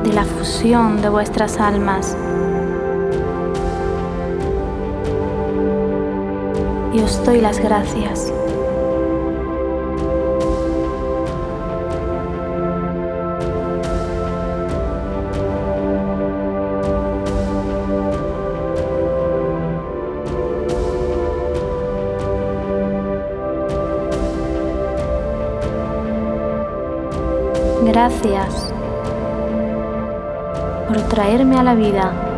de la fusión de vuestras almas. Y os doy las gracias. Gracias por traerme a la vida